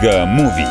Iga Mówi.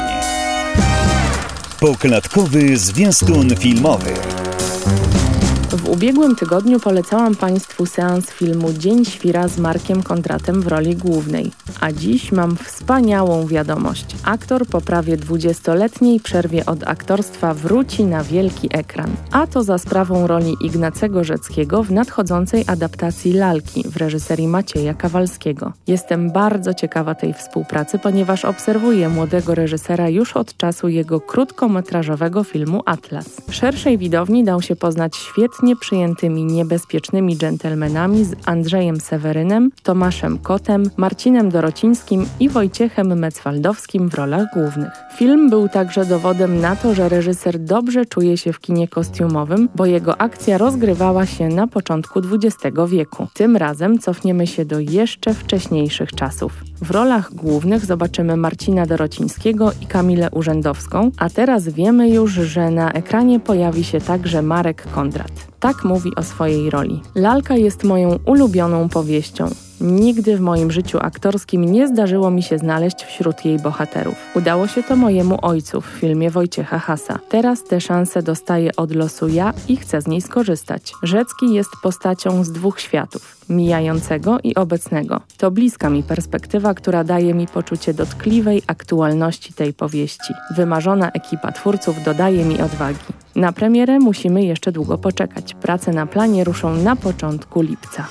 Poklatkowy zwiastun filmowy. W ubiegłym tygodniu polecałam Państwu seans filmu Dzień Świra z Markiem Kondratem w roli głównej. A dziś mam wspaniałą wiadomość. Aktor po prawie 20-letniej przerwie od aktorstwa wróci na wielki ekran. A to za sprawą roli Ignacego Rzeckiego w nadchodzącej adaptacji Lalki w reżyserii Macieja Kawalskiego. Jestem bardzo ciekawa tej współpracy, ponieważ obserwuję młodego reżysera już od czasu jego krótkometrażowego filmu Atlas. Szerszej widowni dał się poznać świetnie przyjętymi Niebezpiecznymi dżentelmenami z Andrzejem Sewerynem, Tomaszem Kotem, Marcinem Dorocińskim i Wojciechem Mecwaldowskim w rolach głównych. Film był także dowodem na to, że reżyser dobrze czuje się w kinie kostiumowym, bo jego akcja rozgrywała się na początku XX wieku. Tym razem cofniemy się do jeszcze wcześniejszych czasów. W rolach głównych zobaczymy Marcina Dorocińskiego i Kamilę Urzędowską, a teraz wiemy już, że na ekranie pojawi się także Marek Kondrat. Tak mówi o swojej roli. Lalka jest moją ulubioną powieścią. Nigdy w moim życiu aktorskim nie zdarzyło mi się znaleźć wśród jej bohaterów. Udało się to mojemu ojcu w filmie Wojciecha Hasa. Teraz tę szansę dostaję od losu ja i chcę z niej skorzystać. Rzecki jest postacią z dwóch światów, mijającego i obecnego. To bliska mi perspektywa, która daje mi poczucie dotkliwej aktualności tej powieści. Wymarzona ekipa twórców dodaje mi odwagi. Na premierę musimy jeszcze długo poczekać. Prace na planie ruszą na początku lipca.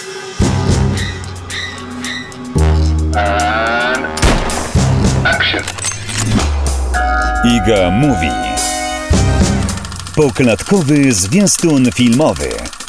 And action. Iga Mówi. Poklatkowy zwiastun filmowy.